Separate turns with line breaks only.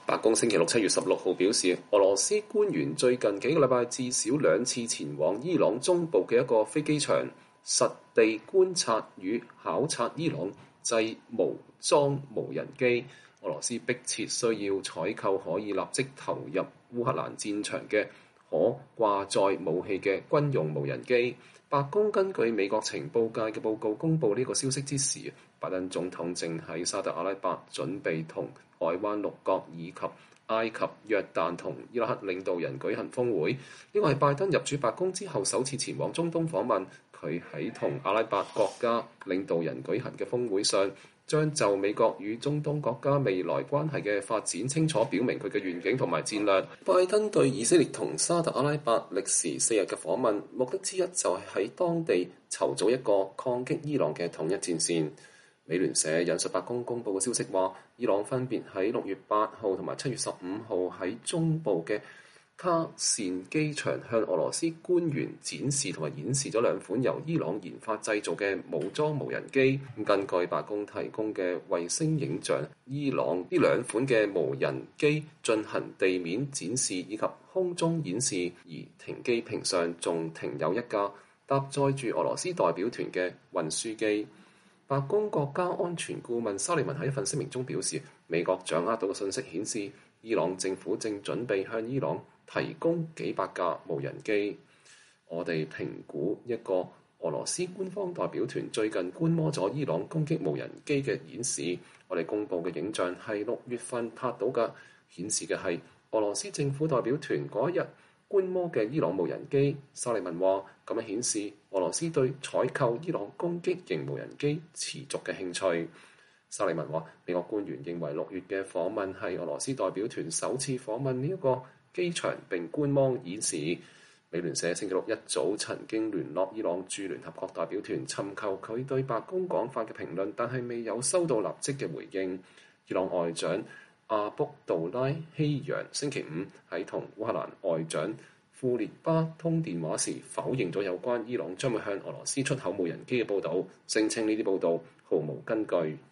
白宮星期六7月16號表示，俄羅斯官員最近幾個禮拜至少2次前往伊朗中部嘅一個飛機場，實地觀察與考察伊朗製無裝無人機。俄羅斯迫切需要採購可以立即投入烏克蘭戰場嘅可掛載武器嘅軍用無人機。白宮根據美國情報界嘅報告公佈呢個消息之時，拜登總統正喺沙特阿拉伯準備同海灣6國以及埃及、約旦同伊拉克領導人舉行峰會。呢個係拜登入主白宮之後首次前往中東訪問。佢喺同阿拉伯國家領導人舉行嘅峰會上，將就美國與中東國家未來關係嘅發展清楚表明佢嘅願景同埋戰略。拜登對以色列同沙特阿拉伯歷時4日嘅訪問，目的之一就係喺當地籌組一個抗擊伊朗嘅統一戰線。美聯社引述白宮公佈嘅消息話，伊朗分別喺6月8號同埋7月15號喺中部嘅卡善機場向俄羅斯官員展示同埋演示咗2款由伊朗研發製造嘅武裝無人機。根據白宮提供嘅衛星影像，伊朗呢2款嘅無人機進行地面展示以及空中演示，而停機坪上仲停有一架搭載住俄羅斯代表團嘅運輸機。白宮國家安全顧問沙利文喺一份聲明中表示，美國掌握到嘅信息顯示，伊朗政府正準備向伊朗提供幾百架無人機。我哋評估一個俄羅斯官方代表團最近觀摩咗伊朗攻擊無人機嘅演示。我哋公佈嘅影像係6月份拍到嘅，顯示嘅係俄羅斯政府代表團嗰一日觀摩嘅伊朗無人機。沙利文話，咁樣顯示俄羅斯對採購伊朗攻擊型無人機持續嘅興趣。沙利文話，美國官員認為6月嘅訪問係俄羅斯代表團首次訪問呢一個機場並觀摩演示。美聯社星期六一早曾經聯絡伊朗駐聯合國代表團，尋求佢對白宮講法嘅評論，但係未有收到立即嘅回應。伊朗外長阿卜杜拉希揚星期5喺同烏克蘭外長庫列巴通電話時，否認咗有關伊朗將會向俄羅斯出口無人機嘅報導，聲稱呢啲報導毫無根據。